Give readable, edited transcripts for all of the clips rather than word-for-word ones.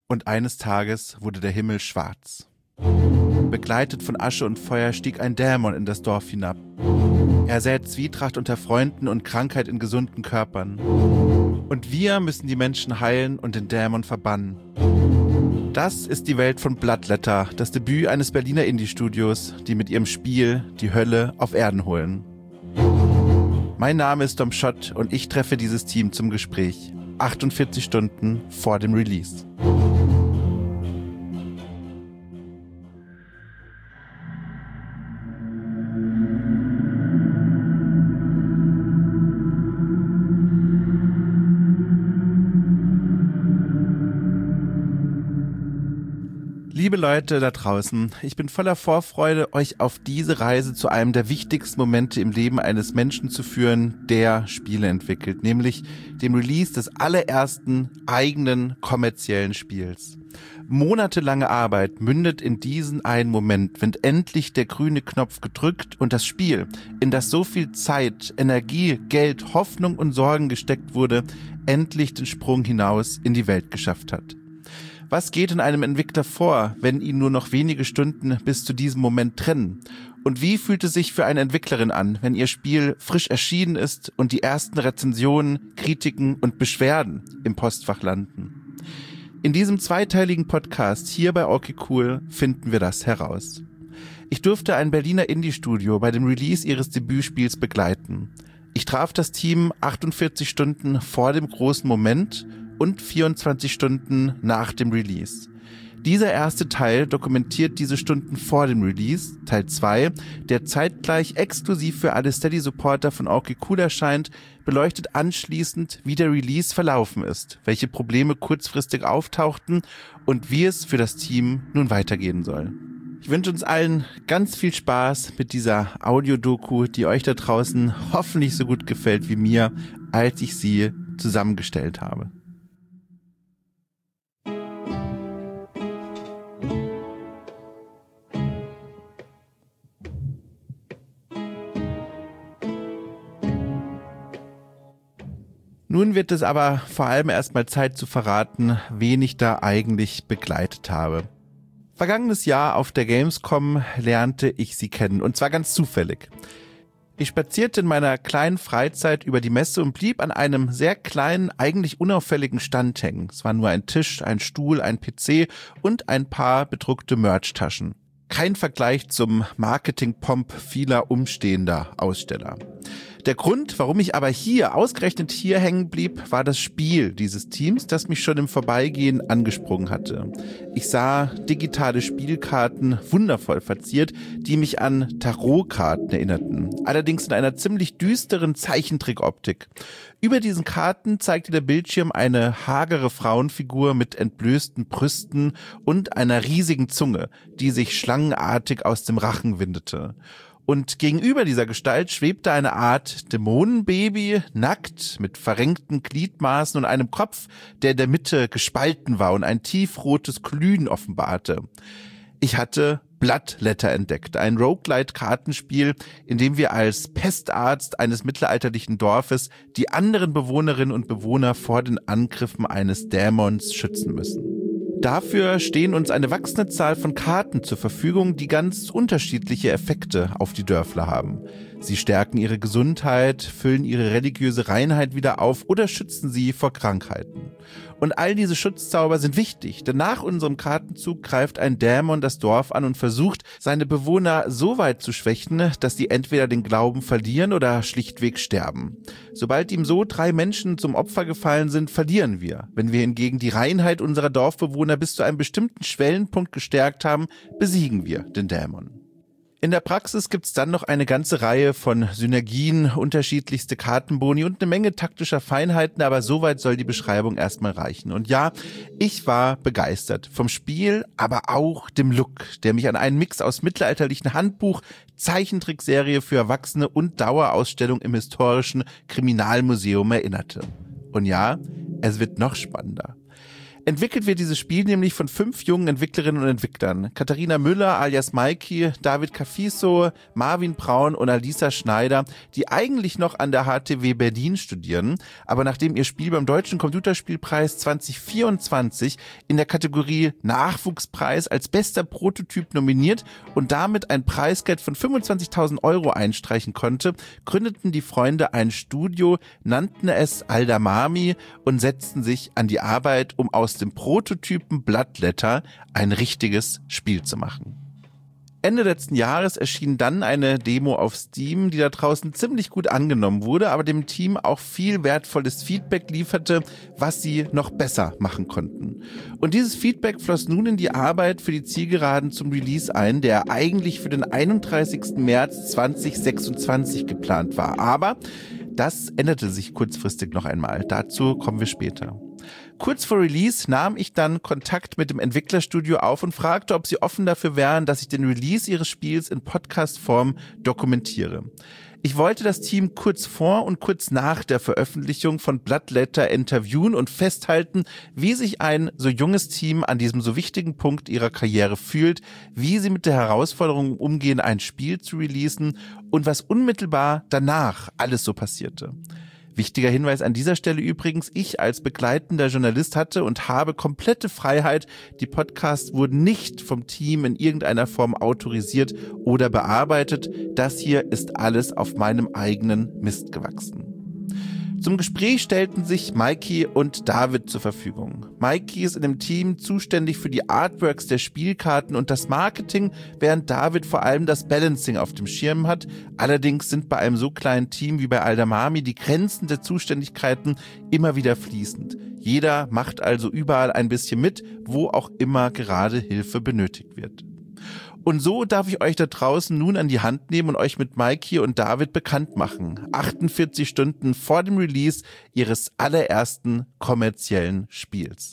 Und eines Tages wurde der Himmel schwarz. Begleitet von Asche und Feuer stieg ein Dämon in das Dorf hinab. Er sät Zwietracht unter Freunden und Krankheit in gesunden Körpern. Und wir müssen die Menschen heilen und den Dämon verbannen. Das ist die Welt von Bloodletter, das Debüt eines Berliner Indie-Studios, die mit ihrem Spiel die Hölle auf Erden holen. Mein Name ist Dom Schott und ich treffe dieses Team zum Gespräch. 48 Stunden vor dem Release. Liebe Leute da draußen, ich bin voller Vorfreude, euch auf diese Reise zu einem der wichtigsten Momente im Leben eines Menschen zu führen, der Spiele entwickelt, nämlich dem Release des allerersten eigenen kommerziellen Spiels. Monatelange Arbeit mündet in diesen einen Moment, wenn endlich der grüne Knopf gedrückt und das Spiel, in das so viel Zeit, Energie, Geld, Hoffnung und Sorgen gesteckt wurde, endlich den Sprung hinaus in die Welt geschafft hat. Was geht in einem Entwickler vor, wenn ihn nur noch wenige Stunden bis zu diesem Moment trennen? Und wie fühlt es sich für eine Entwicklerin an, wenn ihr Spiel frisch erschienen ist und die ersten Rezensionen, Kritiken und Beschwerden im Postfach landen? In diesem zweiteiligen Podcast hier bei Okay Cool finden wir das heraus. Ich durfte ein Berliner Indie-Studio bei dem Release ihres Debütspiels begleiten. Ich traf das Team 48 Stunden vor dem großen Moment und 24 Stunden nach dem Release. Dieser erste Teil dokumentiert diese Stunden vor dem Release, Teil 2, der zeitgleich exklusiv für alle Steady-Supporter von Okay Cool erscheint, beleuchtet anschließend, wie der Release verlaufen ist, welche Probleme kurzfristig auftauchten und wie es für das Team nun weitergehen soll. Ich wünsche uns allen ganz viel Spaß mit dieser Audiodoku, die euch da draußen hoffentlich so gut gefällt wie mir, als ich sie zusammengestellt habe. Nun wird es aber vor allem erstmal Zeit zu verraten, wen ich da eigentlich begleitet habe. Vergangenes Jahr auf der Gamescom lernte ich sie kennen, und zwar ganz zufällig. Ich spazierte in meiner kleinen Freizeit über die Messe und blieb an einem sehr kleinen, eigentlich unauffälligen Stand hängen. Es war nur ein Tisch, ein Stuhl, ein PC und ein paar bedruckte Merch-Taschen. Kein Vergleich zum Marketing-Pomp vieler umstehender Aussteller. Der Grund, warum ich aber ausgerechnet hier hängen blieb, war das Spiel dieses Teams, das mich schon im Vorbeigehen angesprungen hatte. Ich sah digitale Spielkarten, wundervoll verziert, die mich an Tarotkarten erinnerten. Allerdings in einer ziemlich düsteren Zeichentrickoptik. Über diesen Karten zeigte der Bildschirm eine hagere Frauenfigur mit entblößten Brüsten und einer riesigen Zunge, die sich schlangenartig aus dem Rachen windete. Und gegenüber dieser Gestalt schwebte eine Art Dämonenbaby, nackt, mit verrenkten Gliedmaßen und einem Kopf, der in der Mitte gespalten war und ein tiefrotes Glühen offenbarte. Ich hatte Bloodletter entdeckt, ein Roguelite-Kartenspiel, in dem wir als Pestarzt eines mittelalterlichen Dorfes die anderen Bewohnerinnen und Bewohner vor den Angriffen eines Dämons schützen müssen. Dafür stehen uns eine wachsende Zahl von Karten zur Verfügung, die ganz unterschiedliche Effekte auf die Dörfler haben. Sie stärken ihre Gesundheit, füllen ihre religiöse Reinheit wieder auf oder schützen sie vor Krankheiten. Und all diese Schutzzauber sind wichtig, denn nach unserem Kartenzug greift ein Dämon das Dorf an und versucht, seine Bewohner so weit zu schwächen, dass sie entweder den Glauben verlieren oder schlichtweg sterben. Sobald ihm so 3 Menschen zum Opfer gefallen sind, verlieren wir. Wenn wir hingegen die Reinheit unserer Dorfbewohner bis zu einem bestimmten Schwellenpunkt gestärkt haben, besiegen wir den Dämon. In der Praxis gibt's dann noch eine ganze Reihe von Synergien, unterschiedlichste Kartenboni und eine Menge taktischer Feinheiten, aber soweit soll die Beschreibung erstmal reichen. Und ja, ich war begeistert vom Spiel, aber auch dem Look, der mich an einen Mix aus mittelalterlichen Handbuch, Zeichentrickserie für Erwachsene und Dauerausstellung im historischen Kriminalmuseum erinnerte. Und ja, es wird noch spannender. Entwickelt wird dieses Spiel nämlich von 5 jungen Entwicklerinnen und Entwicklern. Katharina Müller alias Maiki, David Cafiso, Marvin Braun und Alisa Schneider, die eigentlich noch an der HTW Berlin studieren, aber nachdem ihr Spiel beim Deutschen Computerspielpreis 2024 in der Kategorie Nachwuchspreis als bester Prototyp nominiert und damit ein Preisgeld von 25.000 Euro einstreichen konnte, gründeten die Freunde ein Studio, nannten es Aldamami und setzten sich an die Arbeit, um aus dem Prototypen Bloodletter ein richtiges Spiel zu machen. Ende letzten Jahres erschien dann eine Demo auf Steam, die da draußen ziemlich gut angenommen wurde, aber dem Team auch viel wertvolles Feedback lieferte, was sie noch besser machen konnten. Und dieses Feedback floss nun in die Arbeit für die Zielgeraden zum Release ein, der eigentlich für den 31. März 2026 geplant war. Aber das änderte sich kurzfristig noch einmal. Dazu kommen wir später. Kurz vor Release nahm ich dann Kontakt mit dem Entwicklerstudio auf und fragte, ob sie offen dafür wären, dass ich den Release ihres Spiels in Podcast-Form dokumentiere. Ich wollte das Team kurz vor und kurz nach der Veröffentlichung von Bloodletter interviewen und festhalten, wie sich ein so junges Team an diesem so wichtigen Punkt ihrer Karriere fühlt, wie sie mit der Herausforderung umgehen, ein Spiel zu releasen und was unmittelbar danach alles so passierte. Wichtiger Hinweis an dieser Stelle übrigens, ich als begleitender Journalist hatte und habe komplette Freiheit. Die Podcasts wurden nicht vom Team in irgendeiner Form autorisiert oder bearbeitet. Das hier ist alles auf meinem eigenen Mist gewachsen. Zum Gespräch stellten sich Maiki und David zur Verfügung. Maiki ist in dem Team zuständig für die Artworks der Spielkarten und das Marketing, während David vor allem das Balancing auf dem Schirm hat. Allerdings sind bei einem so kleinen Team wie bei Aldamami die Grenzen der Zuständigkeiten immer wieder fließend. Jeder macht also überall ein bisschen mit, wo auch immer gerade Hilfe benötigt wird. Und so darf ich euch da draußen nun an die Hand nehmen und euch mit Maiki und David bekannt machen. 48 Stunden vor dem Release ihres allerersten kommerziellen Spiels.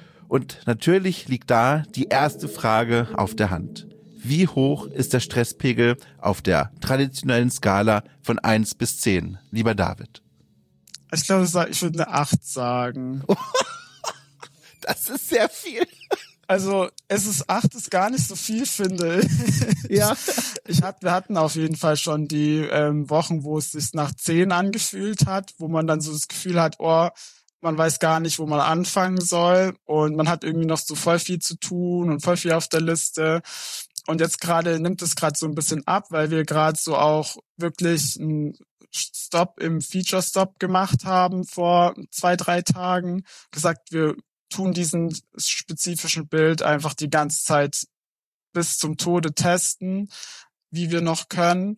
Und natürlich liegt da die erste Frage auf der Hand. Wie hoch ist der Stresspegel auf der traditionellen Skala von 1 bis 10, lieber David? Ich glaube, ich würde eine 8 sagen. Das ist sehr viel. Also, 8 ist gar nicht so viel, finde ich. Ja. Wir hatten auf jeden Fall schon die Wochen, wo es sich nach 10 angefühlt hat, wo man dann so das Gefühl hat, oh, man weiß gar nicht, wo man anfangen soll und man hat irgendwie noch so voll viel zu tun und voll viel auf der Liste. Und jetzt nimmt es gerade so ein bisschen ab, weil wir gerade so auch wirklich einen Stop im Feature-Stop gemacht haben vor 2-3 Tagen. Gesagt, wir tun diesen spezifischen Bild einfach die ganze Zeit bis zum Tode testen, wie wir noch können.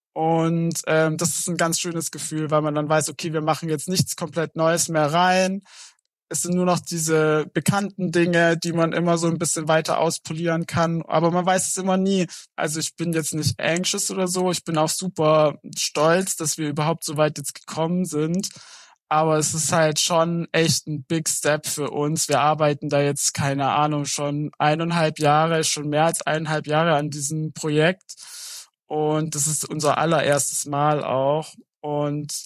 Und das ist ein ganz schönes Gefühl, weil man dann weiß, okay, wir machen jetzt nichts komplett Neues mehr rein. Es sind nur noch diese bekannten Dinge, die man immer so ein bisschen weiter auspolieren kann. Aber man weiß es immer nie. Also ich bin jetzt nicht anxious oder so. Ich bin auch super stolz, dass wir überhaupt so weit jetzt gekommen sind. Aber es ist halt schon echt ein Big Step für uns. Wir arbeiten da jetzt, keine Ahnung, schon mehr als 1,5 Jahre an diesem Projekt. Und das ist unser allererstes Mal auch. Und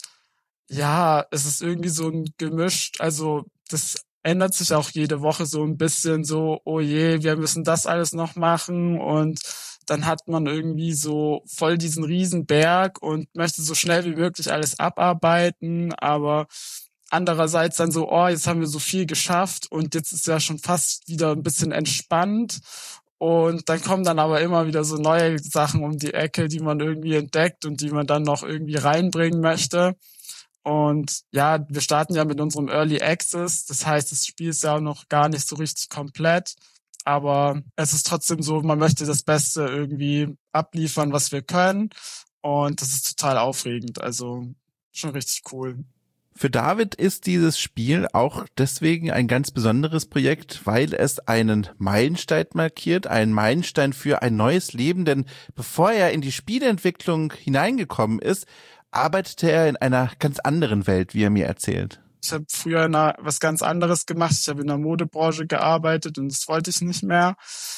ja, es ist irgendwie so ein gemischt. Also das ändert sich auch jede Woche so ein bisschen so, oh je, wir müssen das alles noch machen. Und dann hat man irgendwie so voll diesen Riesenberg und möchte so schnell wie möglich alles abarbeiten, aber andererseits dann so, oh, jetzt haben wir so viel geschafft und jetzt ist ja schon fast wieder ein bisschen entspannt und dann kommen dann aber immer wieder so neue Sachen um die Ecke, die man irgendwie entdeckt und die man dann noch irgendwie reinbringen möchte. Und ja, wir starten ja mit unserem Early Access, das heißt, das Spiel ist ja auch noch gar nicht so richtig komplett. Aber es ist trotzdem so, man möchte das Beste irgendwie abliefern, was wir können. Und das ist total aufregend. Also schon richtig cool. Für David ist dieses Spiel auch deswegen ein ganz besonderes Projekt, weil es einen Meilenstein markiert, einen Meilenstein für ein neues Leben. Denn bevor er in die Spieleentwicklung hineingekommen ist, arbeitete er in einer ganz anderen Welt, wie er mir erzählt. Ich habe früher was ganz anderes gemacht. Ich habe in der Modebranche gearbeitet und das wollte ich nicht mehr.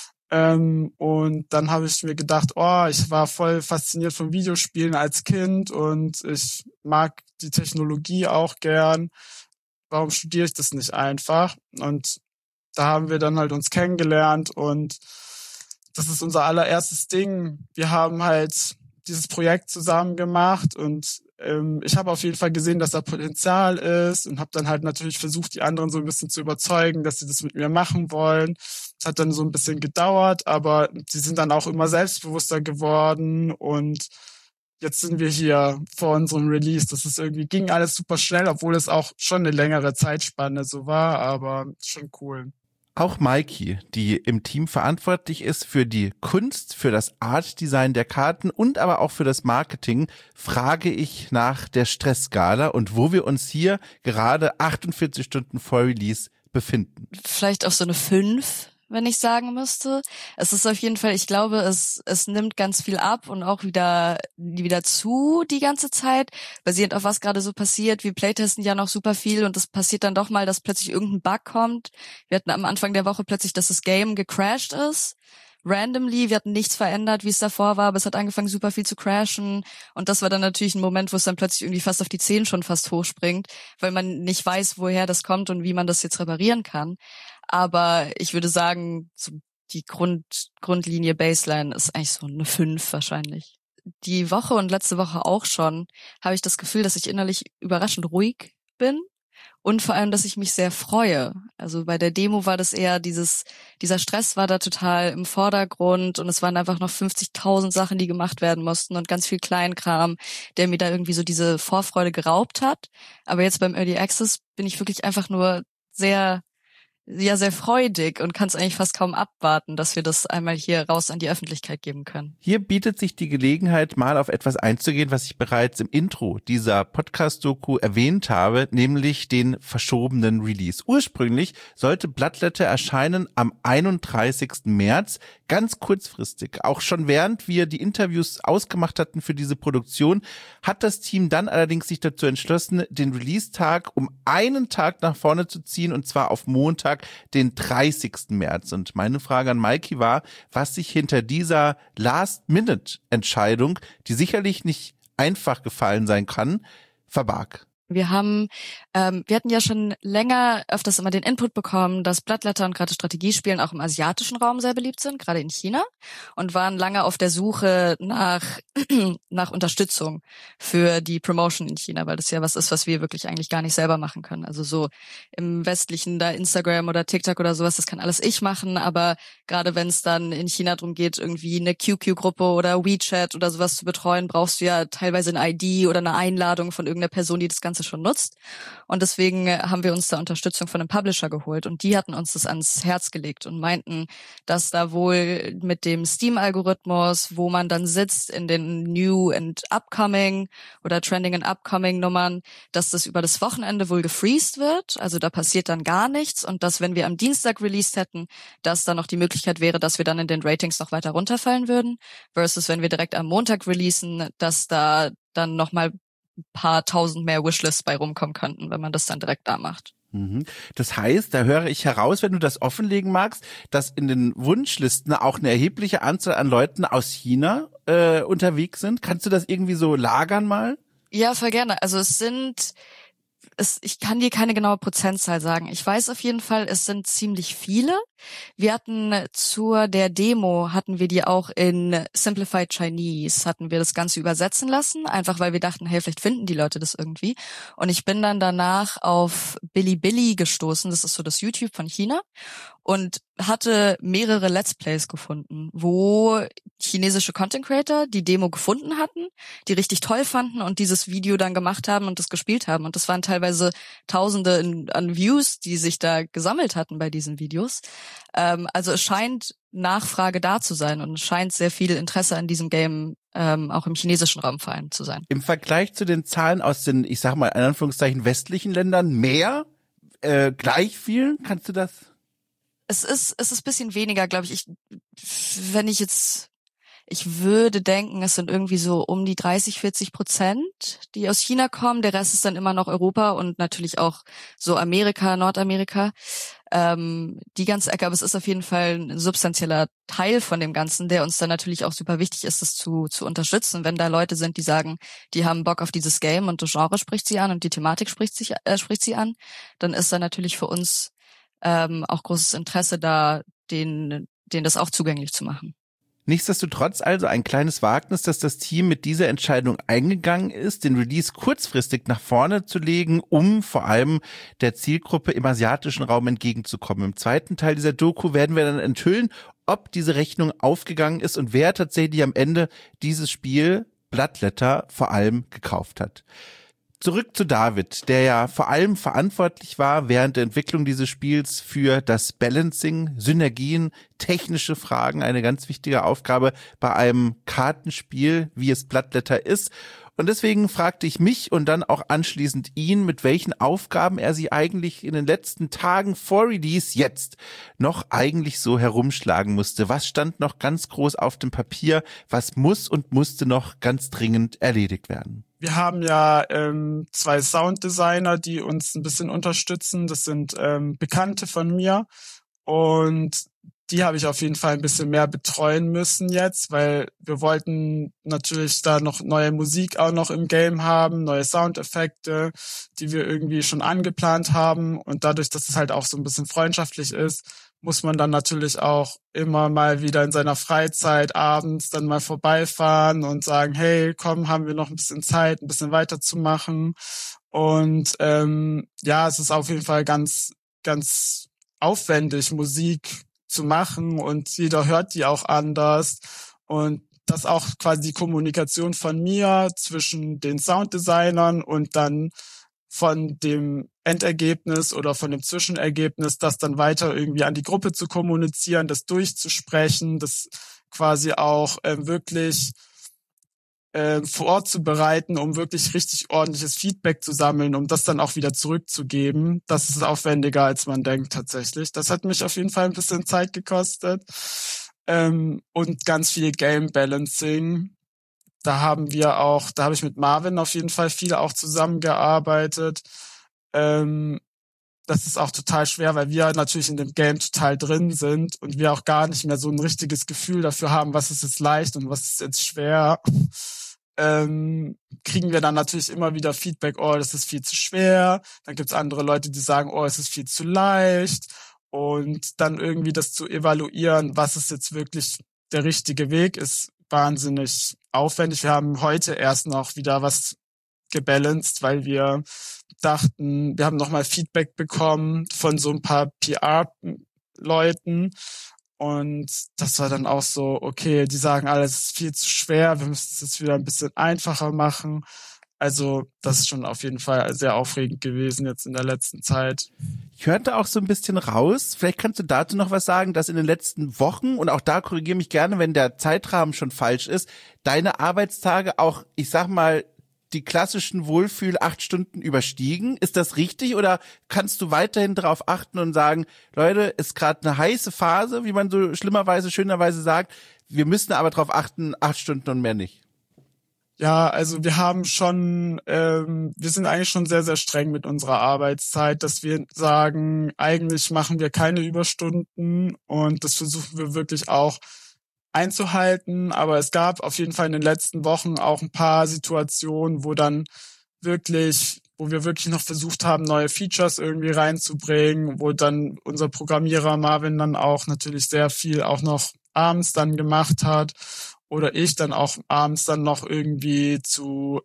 Und dann habe ich mir gedacht, oh, ich war voll fasziniert von Videospielen als Kind und ich mag die Technologie auch gern. Warum studiere ich das nicht einfach? Und Da haben wir dann halt uns kennengelernt und das ist unser allererstes Ding. Wir haben halt dieses Projekt zusammen gemacht und ich habe auf jeden Fall gesehen, dass da Potenzial ist und habe dann halt natürlich versucht, die anderen so ein bisschen zu überzeugen, dass sie das mit mir machen wollen. Es hat dann so ein bisschen gedauert, aber sie sind dann auch immer selbstbewusster geworden und jetzt sind wir hier vor unserem Release. Das ist irgendwie, ging alles super schnell, obwohl es auch schon eine längere Zeitspanne so war, aber schon cool. Auch Maiki, die im Team verantwortlich ist für die Kunst, für das Artdesign der Karten und aber auch für das Marketing, frage ich nach der Stressskala und wo wir uns hier gerade 48 Stunden vor Release befinden. Vielleicht auch so eine 5, wenn ich sagen müsste. Es ist auf jeden Fall, ich glaube, es nimmt ganz viel ab und auch wieder zu die ganze Zeit, basierend auf was gerade so passiert. Wir playtesten ja noch super viel und es passiert dann doch mal, dass plötzlich irgendein Bug kommt. Wir hatten am Anfang der Woche plötzlich, dass das Game gecrashed ist. Randomly, wir hatten nichts verändert, wie es davor war, aber es hat angefangen super viel zu crashen und das war dann natürlich ein Moment, wo es dann plötzlich irgendwie fast auf die 10 schon fast hochspringt, weil man nicht weiß, woher das kommt und wie man das jetzt reparieren kann. Aber ich würde sagen, so die Grundlinie Baseline ist eigentlich so eine 5 wahrscheinlich. Die Woche und letzte Woche auch schon habe ich das Gefühl, dass ich innerlich überraschend ruhig bin. Und vor allem, dass ich mich sehr freue. Also bei der Demo war das eher dieser Stress war da total im Vordergrund und es waren einfach noch 50.000 Sachen, die gemacht werden mussten und ganz viel Kleinkram, der mir da irgendwie so diese Vorfreude geraubt hat. Aber jetzt beim Early Access bin ich wirklich einfach nur sehr freudig und kann es eigentlich fast kaum abwarten, dass wir das einmal hier raus an die Öffentlichkeit geben können. Hier bietet sich die Gelegenheit, mal auf etwas einzugehen, was ich bereits im Intro dieser Podcast-Doku erwähnt habe, nämlich den verschobenen Release. Ursprünglich sollte Bloodletter erscheinen am 31. März, ganz kurzfristig. Auch schon während wir die Interviews ausgemacht hatten für diese Produktion, hat das Team dann allerdings sich dazu entschlossen, den Release-Tag um einen Tag nach vorne zu ziehen, und zwar auf Montag, den 30. März. Und meine Frage an Maiki war, was sich hinter dieser Last-Minute-Entscheidung, die sicherlich nicht einfach gefallen sein kann, verbarg. Wir hatten ja schon länger öfters immer den Input bekommen, dass Bloodletter und gerade Strategiespielen auch im asiatischen Raum sehr beliebt sind, gerade in China, und waren lange auf der Suche nach Unterstützung für die Promotion in China, weil das ja was ist, was wir wirklich eigentlich gar nicht selber machen können. Also so im westlichen, da Instagram oder TikTok oder sowas, das kann alles ich machen, aber gerade wenn es dann in China darum geht, irgendwie eine QQ-Gruppe oder WeChat oder sowas zu betreuen, brauchst du ja teilweise eine ID oder eine Einladung von irgendeiner Person, die das Ganze schon nutzt. Und deswegen haben wir uns da Unterstützung von einem Publisher geholt und die hatten uns das ans Herz gelegt und meinten, dass da wohl mit dem Steam-Algorithmus, wo man dann sitzt in den New and Upcoming oder Trending and Upcoming Nummern, dass das über das Wochenende wohl gefreezed wird. Also da passiert dann gar nichts und dass, wenn wir am Dienstag released hätten, dass da noch die Möglichkeit wäre, dass wir dann in den Ratings noch weiter runterfallen würden, versus wenn wir direkt am Montag releasen, dass da dann nochmal ein paar tausend mehr Wishlists bei rumkommen könnten, wenn man das dann direkt da macht. Das heißt, da höre ich heraus, wenn du das offenlegen magst, dass in den Wunschlisten auch eine erhebliche Anzahl an Leuten aus China unterwegs sind. Kannst du das irgendwie so lagern mal? Ja, voll gerne. Also ich kann dir keine genaue Prozentzahl sagen. Ich weiß auf jeden Fall, es sind ziemlich viele. Wir hatten der Demo hatten wir die auch in Simplified Chinese, hatten wir das Ganze übersetzen lassen, einfach weil wir dachten, hey, vielleicht finden die Leute das irgendwie. Und ich bin dann danach auf Bilibili gestoßen, das ist so das YouTube von China, und hatte mehrere Let's Plays gefunden, wo chinesische Content Creator die Demo gefunden hatten, die richtig toll fanden und dieses Video dann gemacht haben und das gespielt haben. Und das waren teilweise Tausende an Views, die sich da gesammelt hatten bei diesen Videos. Also es scheint Nachfrage da zu sein und es scheint sehr viel Interesse an diesem Game auch im chinesischen Raum vorhanden zu sein. Im Vergleich zu den Zahlen aus den, ich sag mal in Anführungszeichen, westlichen Ländern mehr? Gleich viel? Kannst du das? Es ist ein bisschen weniger, glaube ich. Ich würde denken, es sind irgendwie so um die 30-40%, die aus China kommen. Der Rest ist dann immer noch Europa und natürlich auch so Amerika, Nordamerika, die ganze Ecke. Aber es ist auf jeden Fall ein substanzieller Teil von dem Ganzen, der uns dann natürlich auch super wichtig ist, das zu unterstützen. Wenn da Leute sind, die sagen, die haben Bock auf dieses Game und das Genre spricht sie an und die Thematik spricht sie an, dann ist da natürlich für uns auch großes Interesse da, denen das auch zugänglich zu machen. Nichtsdestotrotz also ein kleines Wagnis, dass das Team mit dieser Entscheidung eingegangen ist, den Release kurzfristig nach vorne zu legen, um vor allem der Zielgruppe im asiatischen Raum entgegenzukommen. Im zweiten Teil dieser Doku werden wir dann enthüllen, ob diese Rechnung aufgegangen ist und wer tatsächlich am Ende dieses Spiel Bloodletter vor allem gekauft hat. Zurück zu David, der ja vor allem verantwortlich war während der Entwicklung dieses Spiels für das Balancing, Synergien, technische Fragen, eine ganz wichtige Aufgabe bei einem Kartenspiel, wie es Bloodletter ist. Und deswegen fragte ich mich und dann auch anschließend ihn, mit welchen Aufgaben er sie eigentlich in den letzten Tagen vor Release jetzt noch eigentlich so herumschlagen musste. Was stand noch ganz groß auf dem Papier? Was muss und musste noch ganz dringend erledigt werden? Wir haben ja 2 Sounddesigner, die uns ein bisschen unterstützen. Das sind Bekannte von mir und die habe ich auf jeden Fall ein bisschen mehr betreuen müssen jetzt, weil wir wollten natürlich da noch neue Musik auch noch im Game haben, neue Soundeffekte, die wir irgendwie schon angeplant haben. Und dadurch, dass es halt auch so ein bisschen freundschaftlich ist, muss man dann natürlich auch immer mal wieder in seiner Freizeit abends dann mal vorbeifahren und sagen, hey, komm, haben wir noch ein bisschen Zeit, ein bisschen weiterzumachen. Und ja, es ist auf jeden Fall ganz, ganz aufwendig, Musik zu machen und jeder hört die auch anders. Und das auch quasi die Kommunikation von mir zwischen den Sounddesignern und dann von dem Endergebnis oder von dem Zwischenergebnis, das dann weiter irgendwie an die Gruppe zu kommunizieren, das durchzusprechen, das quasi auch wirklich vorzubereiten, um wirklich richtig ordentliches Feedback zu sammeln, um das dann auch wieder zurückzugeben. Das ist aufwendiger, als man denkt tatsächlich. Das hat mich auf jeden Fall ein bisschen Zeit gekostet. Und ganz viel Game Balancing. Da habe ich mit Marvin auf jeden Fall viel auch zusammengearbeitet. Das ist auch total schwer, weil wir natürlich in dem Game total drin sind und wir auch gar nicht mehr so ein richtiges Gefühl dafür haben, was ist jetzt leicht und was ist jetzt schwer. Kriegen wir dann natürlich immer wieder Feedback, oh, das ist viel zu schwer. Dann gibt's andere Leute, die sagen, oh, es ist viel zu leicht. Und dann irgendwie das zu evaluieren, was ist jetzt wirklich der richtige Weg, ist wahnsinnig aufwendig. Wir haben heute erst noch wieder was gebalanced, weil wir dachten, wir haben nochmal Feedback bekommen von so ein paar PR-Leuten. Und das war dann auch so, okay, die sagen, alles ist viel zu schwer, wir müssen es jetzt wieder ein bisschen einfacher machen. Also das ist schon auf jeden Fall sehr aufregend gewesen jetzt in der letzten Zeit. Ich hörte auch so ein bisschen raus, vielleicht kannst du dazu noch was sagen, dass in den letzten Wochen, und auch da korrigiere mich gerne, wenn der Zeitrahmen schon falsch ist, deine Arbeitstage auch, ich sag mal, die klassischen Wohlfühl 8 Stunden überstiegen. Ist das richtig oder kannst du weiterhin darauf achten und sagen, Leute, ist gerade eine heiße Phase, wie man so schönerweise sagt, wir müssen aber darauf achten, 8 Stunden und mehr nicht? Ja, also wir haben schon, wir sind eigentlich schon sehr, sehr streng mit unserer Arbeitszeit, dass wir sagen, eigentlich machen wir keine Überstunden und das versuchen wir wirklich auch einzuhalten, aber es gab auf jeden Fall in den letzten Wochen auch ein paar Situationen, wo wir wirklich noch versucht haben, neue Features irgendwie reinzubringen, wo dann unser Programmierer Marvin dann auch natürlich sehr viel auch noch abends dann gemacht hat oder ich dann auch abends dann noch irgendwie zu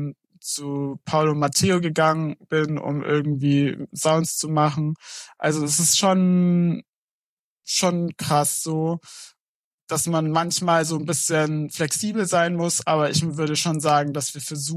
Paolo Matteo gegangen bin, um irgendwie Sounds zu machen. Also es ist schon krass so, dass man manchmal so ein bisschen flexibel sein muss, aber ich würde schon sagen, dass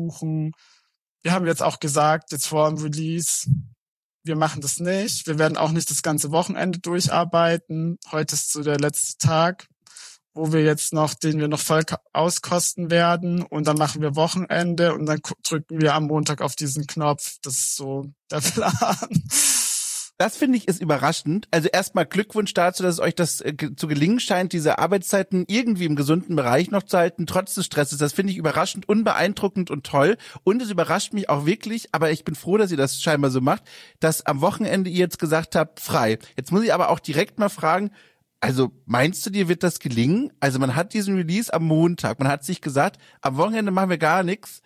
wir haben jetzt auch gesagt, jetzt vor dem Release, wir machen das nicht. Wir werden auch nicht das ganze Wochenende durcharbeiten. Heute ist so der letzte Tag, den wir noch voll auskosten werden. Und dann machen wir Wochenende und dann drücken wir am Montag auf diesen Knopf. Das ist so der Plan. Das finde ich ist überraschend. Also erstmal Glückwunsch dazu, dass es euch das zu gelingen scheint, diese Arbeitszeiten irgendwie im gesunden Bereich noch zu halten, trotz des Stresses. Das finde ich überraschend, unbeeindruckend und toll. Und es überrascht mich auch wirklich, aber ich bin froh, dass ihr das scheinbar so macht, dass am Wochenende ihr jetzt gesagt habt, frei. Jetzt muss ich aber auch direkt mal fragen, also meinst du, dir wird das gelingen? Also man hat diesen Release am Montag, man hat sich gesagt, am Wochenende machen wir gar nichts.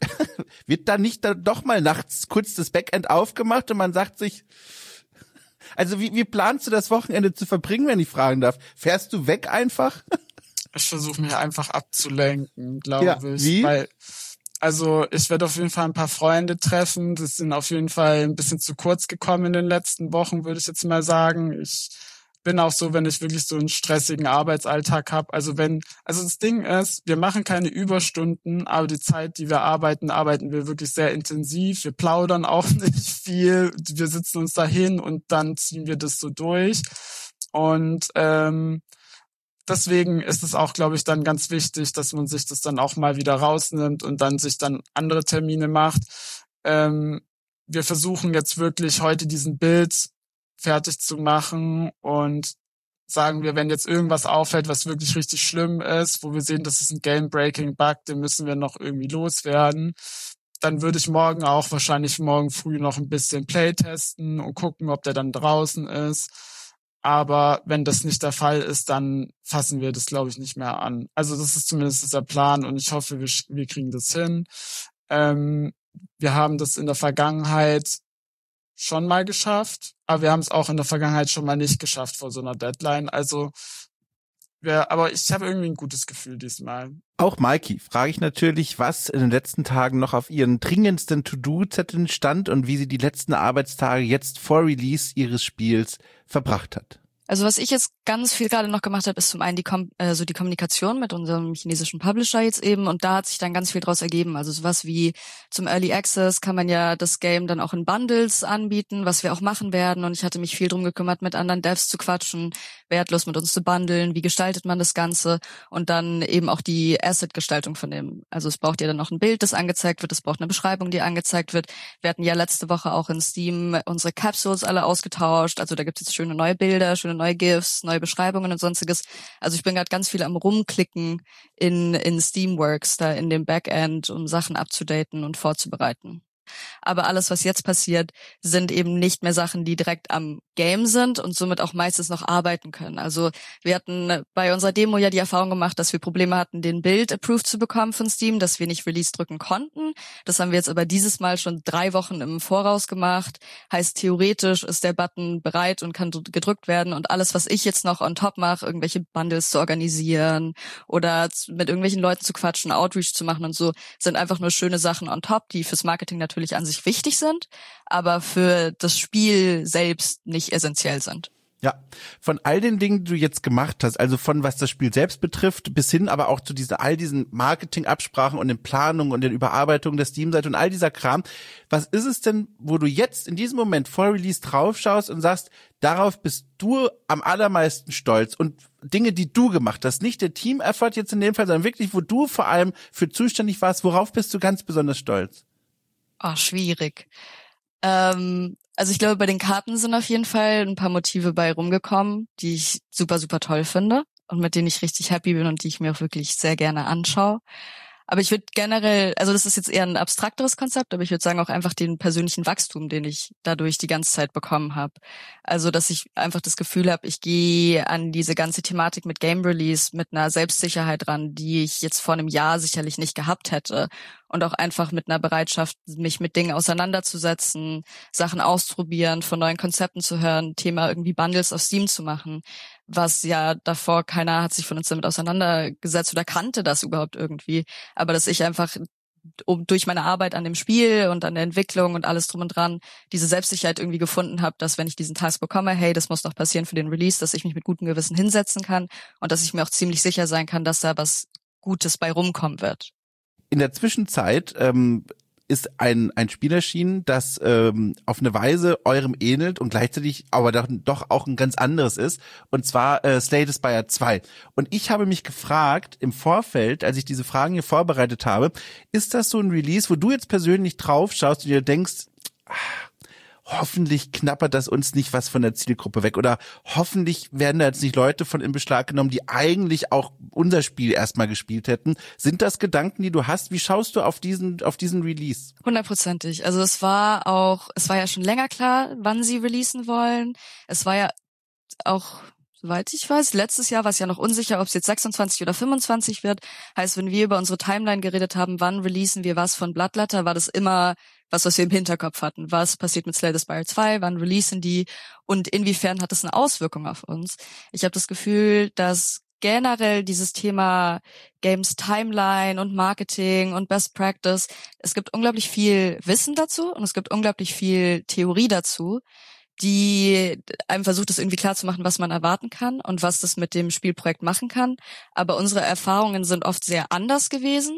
Wird da nicht doch mal nachts kurz das Backend aufgemacht und man sagt sich, Also wie planst du das Wochenende zu verbringen, wenn ich fragen darf? Fährst du weg einfach? Ich versuche mich einfach abzulenken, glaube ich. Wie? Also ich werde auf jeden Fall ein paar Freunde treffen. Das sind auf jeden Fall ein bisschen zu kurz gekommen in den letzten Wochen, würde ich jetzt mal sagen. Ich bin auch so, wenn ich wirklich so einen stressigen Arbeitsalltag habe. Also das Ding ist, wir machen keine Überstunden, aber die Zeit, die wir arbeiten wir wirklich sehr intensiv. Wir plaudern auch nicht viel. Wir sitzen uns da hin und dann ziehen wir das so durch. Und deswegen ist es auch, glaube ich, dann ganz wichtig, dass man sich das dann auch mal wieder rausnimmt und dann sich dann andere Termine macht. Wir versuchen jetzt wirklich heute diesen Build fertig zu machen und sagen wir, wenn jetzt irgendwas auffällt, was wirklich richtig schlimm ist, wo wir sehen, das ist ein Game-Breaking-Bug, den müssen wir noch irgendwie loswerden, dann würde ich wahrscheinlich morgen früh noch ein bisschen Playtesten und gucken, ob der dann draußen ist. Aber wenn das nicht der Fall ist, dann fassen wir das, glaube ich, nicht mehr an. Also das ist zumindest der Plan und ich hoffe, wir kriegen das hin. Wir haben das in der Vergangenheit schon mal geschafft, aber wir haben es auch in der Vergangenheit schon mal nicht geschafft vor so einer Deadline. Also aber ich habe irgendwie ein gutes Gefühl diesmal. Auch Maiki frage ich natürlich, was in den letzten Tagen noch auf ihren dringendsten To-Do-Zetteln stand und wie sie die letzten Arbeitstage jetzt vor Release ihres Spiels verbracht hat. Also was ich jetzt ganz viel gerade noch gemacht habe, ist zum einen die Kommunikation mit unserem chinesischen Publisher jetzt eben, und da hat sich dann ganz viel draus ergeben. Also sowas wie zum Early Access kann man ja das Game dann auch in Bundles anbieten, was wir auch machen werden, und ich hatte mich viel drum gekümmert, mit anderen Devs zu quatschen, wertlos mit uns zu bundeln, wie gestaltet man das Ganze, und dann eben auch die Asset-Gestaltung von dem. Also es braucht ja dann noch ein Bild, das angezeigt wird, es braucht eine Beschreibung, die angezeigt wird. Wir hatten ja letzte Woche auch in Steam unsere Capsules alle ausgetauscht, also da gibt es jetzt schöne neue Bilder, schöne neue GIFs, neue Beschreibungen und sonstiges. Also ich bin gerade ganz viel am Rumklicken in Steamworks, da in dem Backend, um Sachen abzudaten und vorzubereiten. Aber alles, was jetzt passiert, sind eben nicht mehr Sachen, die direkt am Game sind und somit auch meistens noch arbeiten können. Also wir hatten bei unserer Demo ja die Erfahrung gemacht, dass wir Probleme hatten, den Build approved zu bekommen von Steam, dass wir nicht Release drücken konnten. Das haben wir jetzt aber dieses Mal schon 3 Wochen im Voraus gemacht. Heißt, theoretisch ist der Button bereit und kann gedrückt werden, und alles, was ich jetzt noch on top mache, irgendwelche Bundles zu organisieren oder mit irgendwelchen Leuten zu quatschen, Outreach zu machen und so, sind einfach nur schöne Sachen on top, die fürs Marketing natürlich an sich wichtig sind, aber für das Spiel selbst nicht essentiell sind. Ja, von all den Dingen, die du jetzt gemacht hast, also von was das Spiel selbst betrifft, bis hin aber auch zu all diesen Marketing-Absprachen und den Planungen und den Überarbeitungen der Steam-Seite und all dieser Kram, was ist es denn, wo du jetzt in diesem Moment vor Release draufschaust und sagst, darauf bist du am allermeisten stolz, und Dinge, die du gemacht hast, nicht der Team-Effort jetzt in dem Fall, sondern wirklich, wo du vor allem für zuständig warst, worauf bist du ganz besonders stolz? Oh, schwierig. Also ich glaube, bei den Karten sind auf jeden Fall ein paar Motive bei rumgekommen, die ich super, super toll finde und mit denen ich richtig happy bin und die ich mir auch wirklich sehr gerne anschaue. Aber ich würde generell, also das ist jetzt eher ein abstrakteres Konzept, aber ich würde sagen auch einfach den persönlichen Wachstum, den ich dadurch die ganze Zeit bekommen habe. Also dass ich einfach das Gefühl habe, ich gehe an diese ganze Thematik mit Game Release mit einer Selbstsicherheit ran, die ich jetzt vor einem Jahr sicherlich nicht gehabt hätte. Und auch einfach mit einer Bereitschaft, mich mit Dingen auseinanderzusetzen, Sachen auszuprobieren, von neuen Konzepten zu hören, Thema irgendwie Bundles auf Steam zu machen, was ja davor keiner hat sich von uns damit auseinandergesetzt oder kannte das überhaupt irgendwie. Aber dass ich einfach durch meine Arbeit an dem Spiel und an der Entwicklung und alles drum und dran diese Selbstsicherheit irgendwie gefunden habe, dass wenn ich diesen Task bekomme, hey, das muss noch passieren für den Release, dass ich mich mit gutem Gewissen hinsetzen kann und dass ich mir auch ziemlich sicher sein kann, dass da was Gutes bei rumkommen wird. In der Zwischenzeit ist ein Spiel erschienen, das auf eine Weise eurem ähnelt und gleichzeitig aber doch auch ein ganz anderes ist, und zwar Slay the Spire 2. Und ich habe mich gefragt im Vorfeld, als ich diese Fragen hier vorbereitet habe, ist das so ein Release, wo du jetzt persönlich drauf schaust und dir denkst, hoffentlich knappert das uns nicht was von der Zielgruppe weg, oder hoffentlich werden da jetzt nicht Leute von in Beschlag genommen, die eigentlich auch unser Spiel erstmal gespielt hätten. Sind das Gedanken, die du hast? Wie schaust du auf diesen Release? 100%. Also es war ja schon länger klar, wann sie releasen wollen. Es war ja auch, soweit ich weiß, letztes Jahr war es ja noch unsicher, ob es jetzt 26 oder 25 wird. Heißt, wenn wir über unsere Timeline geredet haben, wann releasen wir was von Bloodletter, war das immer was wir im Hinterkopf hatten. Was passiert mit Slay the Spire 2? Wann releasen die? Und inwiefern hat das eine Auswirkung auf uns? Ich habe das Gefühl, dass generell dieses Thema Games Timeline und Marketing und Best Practice, es gibt unglaublich viel Wissen dazu und es gibt unglaublich viel Theorie dazu, die einem versucht, es irgendwie klar zu machen, was man erwarten kann und was das mit dem Spielprojekt machen kann. Aber unsere Erfahrungen sind oft sehr anders gewesen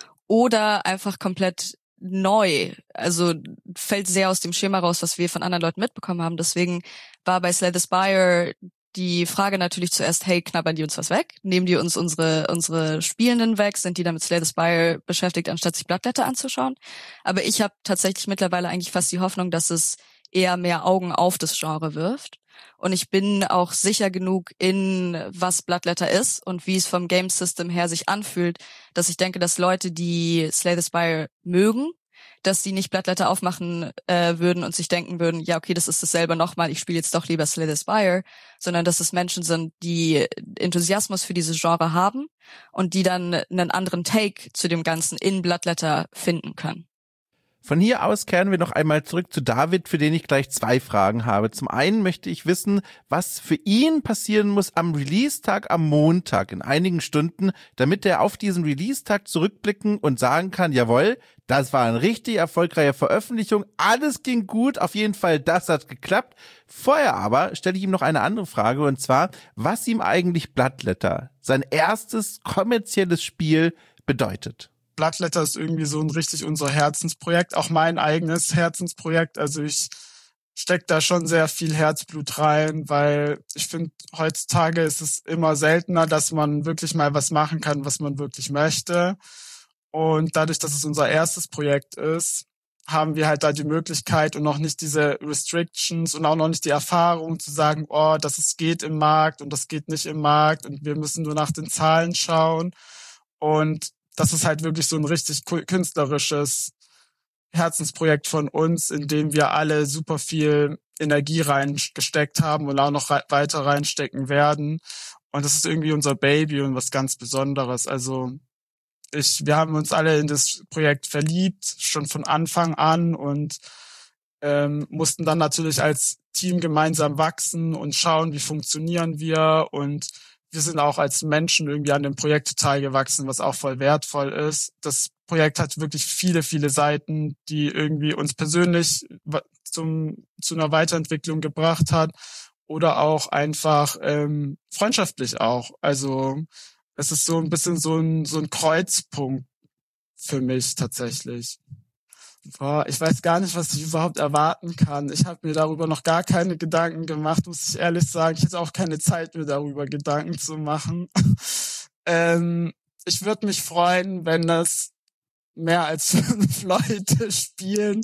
oder einfach komplett neu. Also fällt sehr aus dem Schema raus, was wir von anderen Leuten mitbekommen haben. Deswegen war bei Slay the Spire die Frage natürlich zuerst, hey, knabbern die uns was weg? Nehmen die uns unsere Spielenden weg? Sind die damit Slay the Spire beschäftigt, anstatt sich Bloodletter anzuschauen? Aber ich habe tatsächlich mittlerweile eigentlich fast die Hoffnung, dass es eher mehr Augen auf das Genre wirft. Und ich bin auch sicher genug in, was Bloodletter ist und wie es vom Game System her sich anfühlt, dass ich denke, dass Leute, die Slay the Spire mögen, dass die nicht Bloodletter aufmachen würden und sich denken würden, ja, okay, das ist dasselbe nochmal, ich spiele jetzt doch lieber Slay the Spire, sondern dass es Menschen sind, die Enthusiasmus für dieses Genre haben und die dann einen anderen Take zu dem Ganzen in Bloodletter finden können. Von hier aus kehren wir noch einmal zurück zu David, für den ich gleich 2 Fragen habe. Zum einen möchte ich wissen, was für ihn passieren muss am Release-Tag am Montag in einigen Stunden, damit er auf diesen Release-Tag zurückblicken und sagen kann, jawohl, das war eine richtig erfolgreiche Veröffentlichung, alles ging gut, auf jeden Fall, das hat geklappt. Vorher aber stelle ich ihm noch eine andere Frage, und zwar, was ihm eigentlich Bloodletter, sein erstes kommerzielles Spiel, bedeutet. Bloodletter ist irgendwie so ein richtig unser Herzensprojekt, auch mein eigenes Herzensprojekt. Also ich stecke da schon sehr viel Herzblut rein, weil ich finde, heutzutage ist es immer seltener, dass man wirklich mal was machen kann, was man wirklich möchte. Und dadurch, dass es unser erstes Projekt ist, haben wir halt da die Möglichkeit und noch nicht diese Restrictions und auch noch nicht die Erfahrung zu sagen, oh, das geht im Markt und das geht nicht im Markt und wir müssen nur nach den Zahlen schauen. Und das ist halt wirklich so ein richtig künstlerisches Herzensprojekt von uns, in dem wir alle super viel Energie reingesteckt haben und auch noch weiter reinstecken werden. Und das ist irgendwie unser Baby und was ganz Besonderes. Also wir haben uns alle in das Projekt verliebt, schon von Anfang an, und mussten dann natürlich als Team gemeinsam wachsen und schauen, wie funktionieren wir, und wir sind auch als Menschen irgendwie an dem Projekt total gewachsen, was auch voll wertvoll ist. Das Projekt hat wirklich viele, viele Seiten, die irgendwie uns persönlich zu einer Weiterentwicklung gebracht hat oder auch einfach freundschaftlich auch. Also es ist so ein bisschen so ein Kreuzpunkt für mich tatsächlich. Boah, ich weiß gar nicht, was ich überhaupt erwarten kann. Ich habe mir darüber noch gar keine Gedanken gemacht, muss ich ehrlich sagen. Ich hätte auch keine Zeit, mir darüber Gedanken zu machen. Ich würde mich freuen, wenn das mehr als 5 Leute spielen.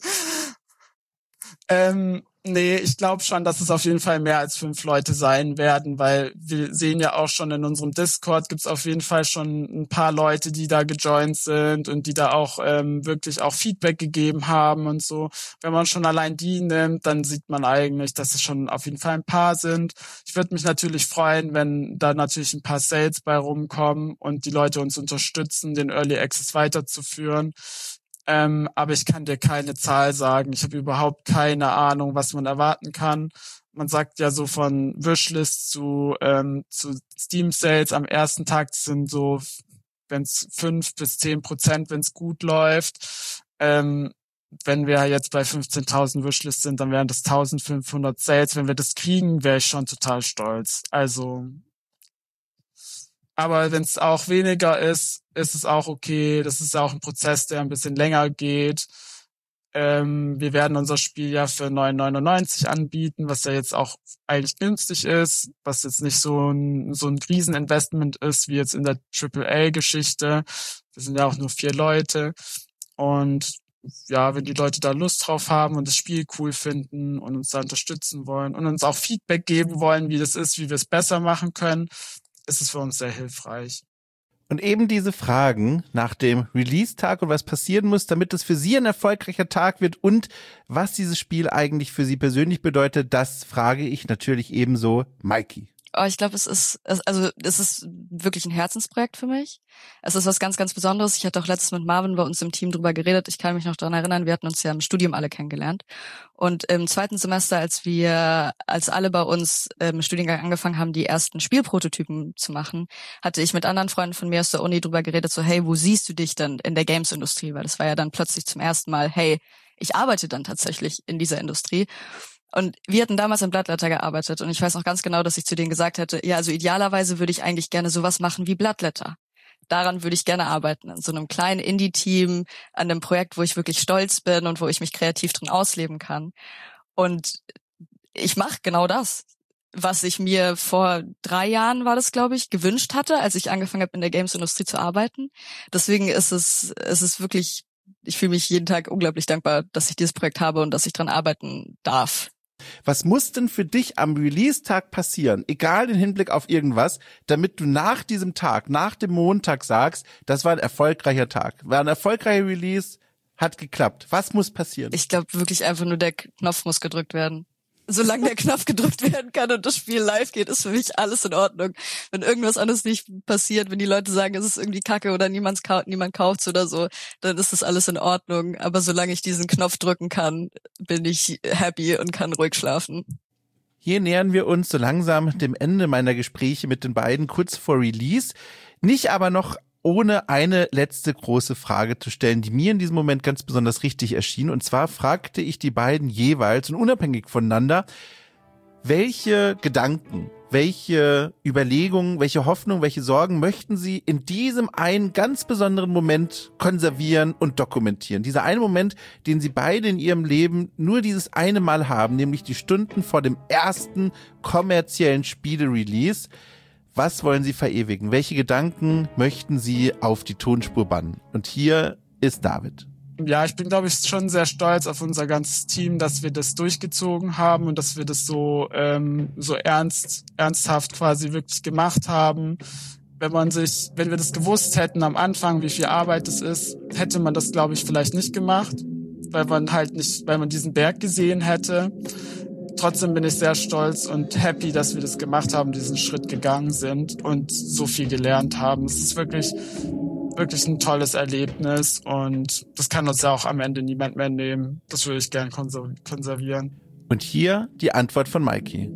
Nee, ich glaube schon, dass es auf jeden Fall mehr als 5 Leute sein werden, weil wir sehen ja auch schon in unserem Discord gibt's auf jeden Fall schon ein paar Leute, die da gejoint sind und die da auch wirklich auch Feedback gegeben haben und so. Wenn man schon allein die nimmt, dann sieht man eigentlich, dass es schon auf jeden Fall ein paar sind. Ich würde mich natürlich freuen, wenn da natürlich ein paar Sales bei rumkommen und die Leute uns unterstützen, den Early Access weiterzuführen. Aber ich kann dir keine Zahl sagen. Ich habe überhaupt keine Ahnung, was man erwarten kann. Man sagt ja so von Wishlist zu Steam Sales am ersten Tag sind so, wenn es 5-10%, wenn es gut läuft. Wenn wir jetzt bei 15.000 Wishlist sind, dann wären das 1.500 Sales. Wenn wir das kriegen, wäre ich schon total stolz. Also, aber wenn es auch weniger ist, ist es auch okay. Das ist auch ein Prozess, der ein bisschen länger geht. Wir werden unser Spiel ja für 9,99 anbieten, was ja jetzt auch eigentlich günstig ist, was jetzt nicht so ein Rieseninvestment ist, wie jetzt in der AAA-Geschichte. Wir sind ja auch nur 4 Leute. Und ja, wenn die Leute da Lust drauf haben und das Spiel cool finden und uns da unterstützen wollen und uns auch Feedback geben wollen, wie das ist, wie wir es besser machen können, ist es für uns sehr hilfreich. Und eben diese Fragen nach dem Release-Tag und was passieren muss, damit es für Sie ein erfolgreicher Tag wird und was dieses Spiel eigentlich für Sie persönlich bedeutet, das frage ich natürlich ebenso Maiki. Ich glaube, es ist wirklich ein Herzensprojekt für mich. Es ist was ganz, ganz Besonderes. Ich hatte auch letztens mit Marvin bei uns im Team drüber geredet. Ich kann mich noch daran erinnern, wir hatten uns ja im Studium alle kennengelernt. Und im 2. Semester, als alle bei uns im Studiengang angefangen haben, die ersten Spielprototypen zu machen, hatte ich mit anderen Freunden von mir aus der Uni drüber geredet, so, hey, wo siehst du dich denn in der Games-Industrie? Weil das war ja dann plötzlich zum ersten Mal, hey, ich arbeite dann tatsächlich in dieser Industrie. Und wir hatten damals im Bloodletter gearbeitet und ich weiß noch ganz genau, dass ich zu denen gesagt hätte, ja, also idealerweise würde ich eigentlich gerne sowas machen wie Bloodletter. Daran würde ich gerne arbeiten, in so einem kleinen Indie-Team, an einem Projekt, wo ich wirklich stolz bin und wo ich mich kreativ drin ausleben kann. Und ich mache genau das, was ich mir vor 3 Jahren, war das, glaube ich, gewünscht hatte, als ich angefangen habe, in der Games-Industrie zu arbeiten. Deswegen ist es wirklich, ich fühle mich jeden Tag unglaublich dankbar, dass ich dieses Projekt habe und dass ich dran arbeiten darf. Was muss denn für dich am Release-Tag passieren, egal im Hinblick auf irgendwas, damit du nach diesem Tag, nach dem Montag sagst, das war ein erfolgreicher Tag, war ein erfolgreicher Release, hat geklappt. Was muss passieren? Ich glaube wirklich einfach nur, der Knopf muss gedrückt werden. Solange der Knopf gedrückt werden kann und das Spiel live geht, ist für mich alles in Ordnung. Wenn irgendwas anderes nicht passiert, wenn die Leute sagen, es ist irgendwie kacke oder niemand kauft's oder so, dann ist das alles in Ordnung. Aber solange ich diesen Knopf drücken kann, bin ich happy und kann ruhig schlafen. Hier nähern wir uns so langsam dem Ende meiner Gespräche mit den beiden kurz vor Release. Nicht aber noch ohne eine letzte große Frage zu stellen, die mir in diesem Moment ganz besonders richtig erschien. Und zwar fragte ich die beiden jeweils und unabhängig voneinander, welche Gedanken, welche Überlegungen, welche Hoffnungen, welche Sorgen möchten sie in diesem einen ganz besonderen Moment konservieren und dokumentieren. Dieser eine Moment, den sie beide in ihrem Leben nur dieses eine Mal haben, nämlich die Stunden vor dem ersten kommerziellen Spiele-Release. Was wollen Sie verewigen? Welche Gedanken möchten Sie auf die Tonspur bannen? Und hier ist David. Ja, ich bin, glaube ich, schon sehr stolz auf unser ganzes Team, dass wir das durchgezogen haben und dass wir das so ernsthaft quasi wirklich gemacht haben. Wenn wir das gewusst hätten am Anfang, wie viel Arbeit es ist, hätte man das, glaube ich, vielleicht nicht gemacht, weil man diesen Berg gesehen hätte. Trotzdem bin ich sehr stolz und happy, dass wir das gemacht haben, diesen Schritt gegangen sind und so viel gelernt haben. Es ist wirklich, wirklich ein tolles Erlebnis und das kann uns ja auch am Ende niemand mehr nehmen. Das würde ich gern konservieren. Und hier die Antwort von Maiki.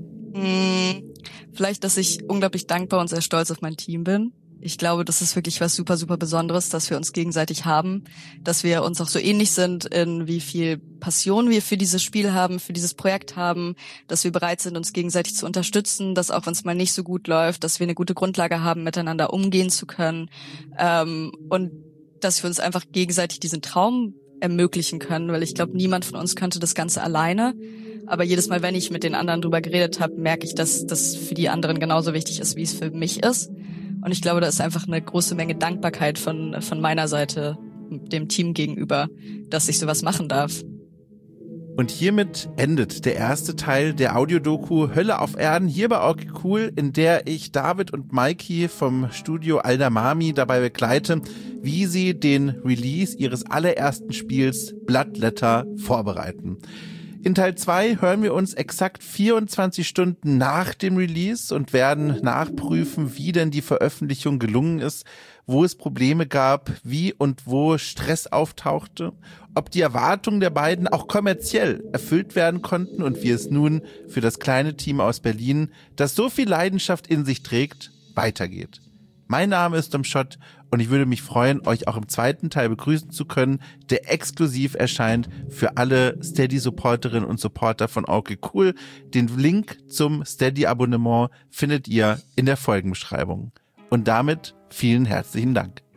Vielleicht, dass ich unglaublich dankbar und sehr stolz auf mein Team bin. Ich glaube, das ist wirklich was super, super Besonderes, dass wir uns gegenseitig haben, dass wir uns auch so ähnlich sind, in wie viel Passion wir für dieses Spiel haben, für dieses Projekt haben, dass wir bereit sind, uns gegenseitig zu unterstützen, dass auch wenn es mal nicht so gut läuft, dass wir eine gute Grundlage haben, miteinander umgehen zu können, und dass wir uns einfach gegenseitig diesen Traum ermöglichen können, weil ich glaube, niemand von uns könnte das Ganze alleine. Aber jedes Mal, wenn ich mit den anderen drüber geredet habe, merke ich, dass das für die anderen genauso wichtig ist, wie es für mich ist. Und ich glaube, da ist einfach eine große Menge Dankbarkeit von meiner Seite, dem Team gegenüber, dass ich sowas machen darf. Und hiermit endet der erste Teil der Audiodoku Hölle auf Erden hier bei Okay Cool, in der ich David und Maiki vom Studio Aldamami dabei begleite, wie sie den Release ihres allerersten Spiels Bloodletter vorbereiten. In Teil 2 hören wir uns exakt 24 Stunden nach dem Release und werden nachprüfen, wie denn die Veröffentlichung gelungen ist, wo es Probleme gab, wie und wo Stress auftauchte, ob die Erwartungen der beiden auch kommerziell erfüllt werden konnten und wie es nun für das kleine Team aus Berlin, das so viel Leidenschaft in sich trägt, weitergeht. Mein Name ist Dom Schott und ich würde mich freuen, euch auch im zweiten Teil begrüßen zu können, der exklusiv erscheint für alle Steady-Supporterinnen und Supporter von Okay Cool. Den Link zum Steady-Abonnement findet ihr in der Folgenbeschreibung. Und damit vielen herzlichen Dank.